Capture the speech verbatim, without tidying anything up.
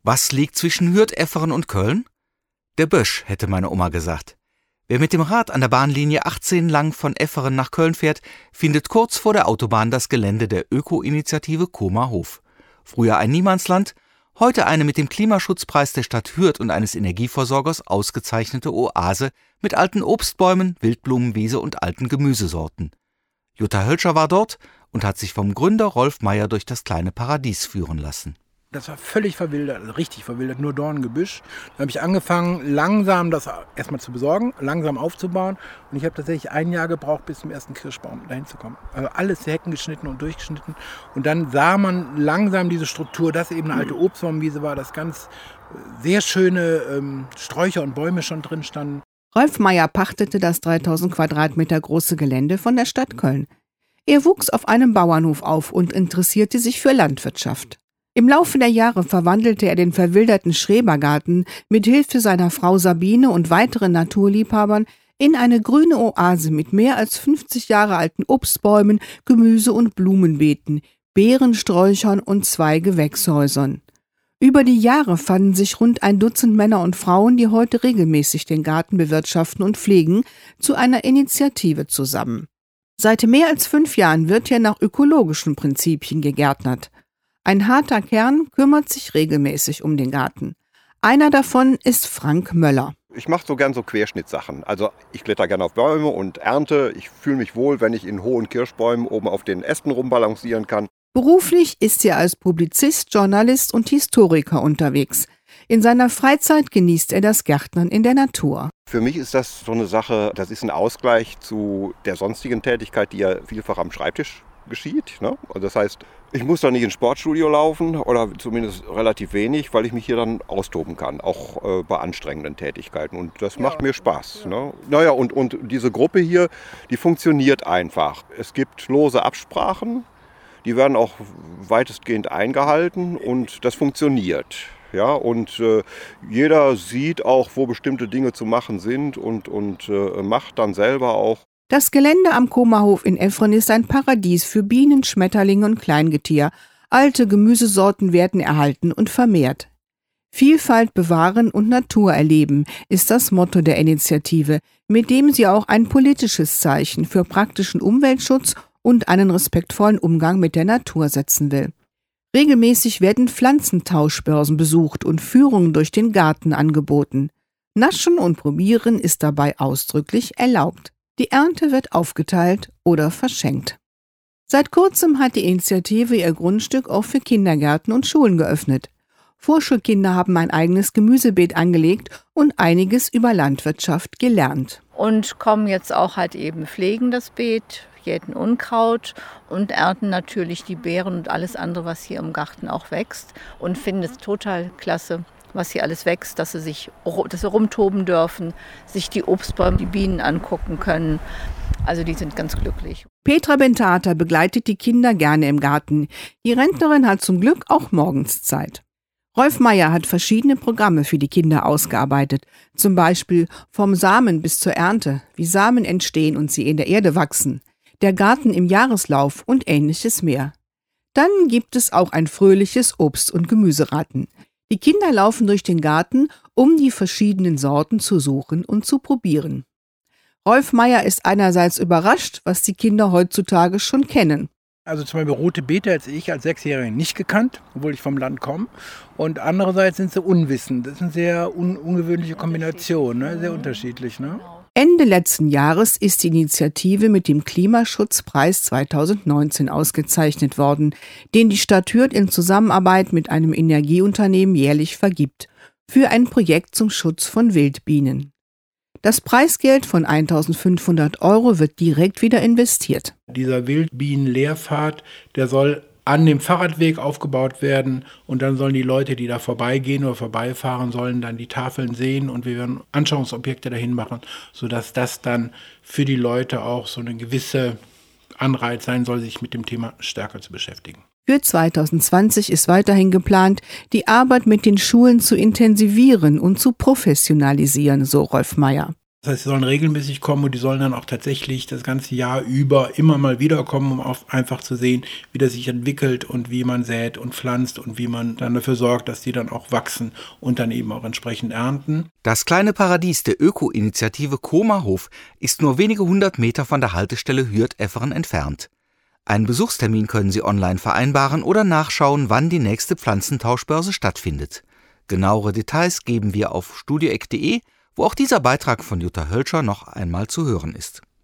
Was liegt zwischen Hürth, Efferen und Köln? Der Bösch, hätte meine Oma gesagt. Wer mit dem Rad an der Bahnlinie achtzehn lang von Efferen nach Köln fährt, findet kurz vor der Autobahn das Gelände der Öko-Initiative Koma Hof. Früher ein Niemandsland, heute eine mit dem Klimaschutzpreis der Stadt Hürth und eines Energieversorgers ausgezeichnete Oase mit alten Obstbäumen, Wildblumenwiese und alten Gemüsesorten. Jutta Hölscher war dort und hat sich vom Gründer Rolf Meyer durch das kleine Paradies führen lassen. Das war völlig verwildert, also richtig verwildert, nur Dornengebüsch. Da habe ich angefangen, langsam das erstmal zu besorgen, langsam aufzubauen. Und ich habe tatsächlich ein Jahr gebraucht, bis zum ersten Kirschbaum dahin zu kommen. Also alles Hecken geschnitten und durchgeschnitten. Und dann sah man langsam diese Struktur, dass eben eine alte Obstbaumwiese war, dass ganz sehr schöne ähm, Sträucher und Bäume schon drin standen. Rolf Meyer pachtete das dreitausend Quadratmeter große Gelände von der Stadt Köln. Er wuchs auf einem Bauernhof auf und interessierte sich für Landwirtschaft. Im Laufe der Jahre verwandelte er den verwilderten Schrebergarten mit Hilfe seiner Frau Sabine und weiteren Naturliebhabern in eine grüne Oase mit mehr als fünfzig Jahre alten Obstbäumen, Gemüse- und Blumenbeeten, Beerensträuchern und zwei Gewächshäusern. Über die Jahre fanden sich rund ein Dutzend Männer und Frauen, die heute regelmäßig den Garten bewirtschaften und pflegen, zu einer Initiative zusammen. Seit mehr als fünf Jahren wird hier nach ökologischen Prinzipien gegärtnert. Ein harter Kern kümmert sich regelmäßig um den Garten. Einer davon ist Frank Möller. Ich mache so gern so Querschnittssachen. Also ich kletter gerne auf Bäume und ernte. Ich fühle mich wohl, wenn ich in hohen Kirschbäumen oben auf den Ästen rumbalancieren kann. Beruflich ist er als Publizist, Journalist und Historiker unterwegs. In seiner Freizeit genießt er das Gärtnern in der Natur. Für mich ist das so eine Sache, das ist ein Ausgleich zu der sonstigen Tätigkeit, die ja vielfach am Schreibtisch geschieht. Ne? Also das heißt, ich muss da nicht ins Sportstudio laufen oder zumindest relativ wenig, weil ich mich hier dann austoben kann, auch äh, bei anstrengenden Tätigkeiten. Und das ja. macht mir Spaß. Ja. Ne? Naja, und, und diese Gruppe hier, die funktioniert einfach. Es gibt lose Absprachen, die werden auch weitestgehend eingehalten und das funktioniert. Ja, und äh, jeder sieht auch, wo bestimmte Dinge zu machen sind und, und äh, macht dann selber auch. Das Gelände am Koma-Hof in Efferen ist ein Paradies für Bienen, Schmetterlinge und Kleingetier. Alte Gemüsesorten werden erhalten und vermehrt. Vielfalt bewahren und Natur erleben ist das Motto der Initiative, mit dem sie auch ein politisches Zeichen für praktischen Umweltschutz und einen respektvollen Umgang mit der Natur setzen will. Regelmäßig werden Pflanzentauschbörsen besucht und Führungen durch den Garten angeboten. Naschen und Probieren ist dabei ausdrücklich erlaubt. Die Ernte wird aufgeteilt oder verschenkt. Seit kurzem hat die Initiative ihr Grundstück auch für Kindergärten und Schulen geöffnet. Vorschulkinder haben ein eigenes Gemüsebeet angelegt und einiges über Landwirtschaft gelernt. Und kommen jetzt auch halt eben pflegen das Beet, jäten Unkraut und ernten natürlich die Beeren und alles andere, was hier im Garten auch wächst. Und finden es total klasse, was hier alles wächst, dass sie sich dass sie rumtoben dürfen, sich die Obstbäume, die Bienen angucken können. Also die sind ganz glücklich. Petra Bentata begleitet die Kinder gerne im Garten. Die Rentnerin hat zum Glück auch morgens Zeit. Rolf Meyer hat verschiedene Programme für die Kinder ausgearbeitet. Zum Beispiel vom Samen bis zur Ernte, wie Samen entstehen und sie in der Erde wachsen, der Garten im Jahreslauf und ähnliches mehr. Dann gibt es auch ein fröhliches Obst- und Gemüseraten. Die Kinder laufen durch den Garten, um die verschiedenen Sorten zu suchen und zu probieren. Rolf Meyer ist einerseits überrascht, was die Kinder heutzutage schon kennen. Also zum Beispiel rote Beete hätte ich als Sechsjähriger nicht gekannt, obwohl ich vom Land komme. Und andererseits sind sie unwissend. Das ist eine sehr un- ungewöhnliche Kombination, ne? Sehr unterschiedlich. Ne? Ende letzten Jahres ist die Initiative mit dem Klimaschutzpreis zweitausendneunzehn ausgezeichnet worden, den die Stadt Hürth in Zusammenarbeit mit einem Energieunternehmen jährlich vergibt, für ein Projekt zum Schutz von Wildbienen. Das Preisgeld von eintausendfünfhundert Euro wird direkt wieder investiert. Dieser Wildbienen-Lehrpfad, der soll an dem Fahrradweg aufgebaut werden und dann sollen die Leute, die da vorbeigehen oder vorbeifahren, sollen dann die Tafeln sehen und wir werden Anschauungsobjekte dahin machen, sodass das dann für die Leute auch so eine gewisse Anreiz sein soll, sich mit dem Thema stärker zu beschäftigen. Für zweitausendzwanzig ist weiterhin geplant, die Arbeit mit den Schulen zu intensivieren und zu professionalisieren, so Rolf Meyer. Das heißt, sie sollen regelmäßig kommen und die sollen dann auch tatsächlich das ganze Jahr über immer mal wieder kommen, um auch einfach zu sehen, wie das sich entwickelt und wie man sät und pflanzt und wie man dann dafür sorgt, dass die dann auch wachsen und dann eben auch entsprechend ernten. Das kleine Paradies der Öko-Initiative Komahof ist nur wenige hundert Meter von der Haltestelle Hürth-Efferen entfernt. Einen Besuchstermin können Sie online vereinbaren oder nachschauen, wann die nächste Pflanzentauschbörse stattfindet. Genauere Details geben wir auf studioeck punkt de, wo auch dieser Beitrag von Jutta Hölscher noch einmal zu hören ist.